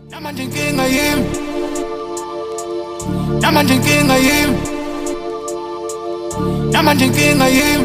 Namanje inkinga yimi. Namanje inkinga yimi. Namanje inkinga yimi.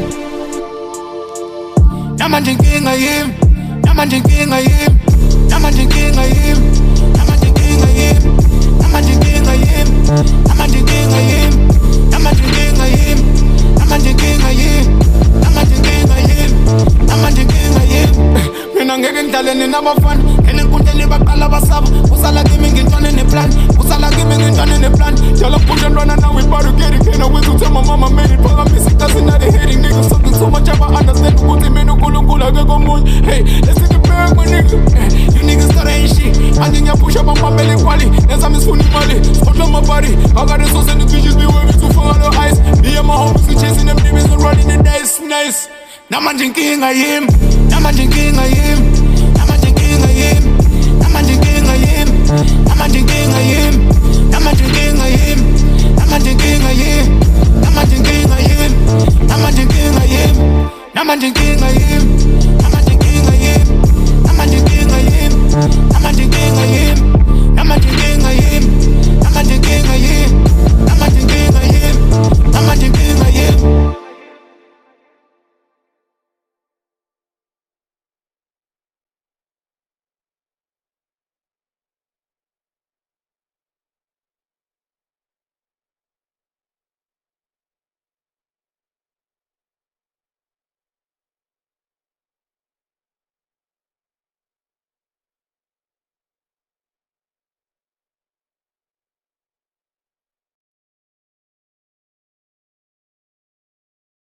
Namanje inkinga yimi. Namanje inkinga yimi. Namanje inkinga yimi. Namanje inkinga yimi. Namanje inkinga yimi. Namanje inkinga yimi. Namanje inkinga yimi. Namanje inkinga yimi. Namanje inkinga yimi. Namanje inkinga yimi. Mina ngeke ngidlalene nabafana enenkundleni baqala basaba usala kimi ngintwana neplan usala kimi ngintwana neplan jalo phunja ntwana nawe barukeri kena with uthe my mama made it phakamisa ikasi not hating niggas something so much I understand ukuthi mina uNkulunkulu akekho omunye hey let's take it back my nigga you niggas start ain't shit manje ngiyapusha bambambele kwali nezami sifuna imali skodla my body I got it so send the bitches be waving to fuck on the ice me and my homies we chasing them demons and rolling the dice nice namanje inkinga yimi namanje inkinga yimi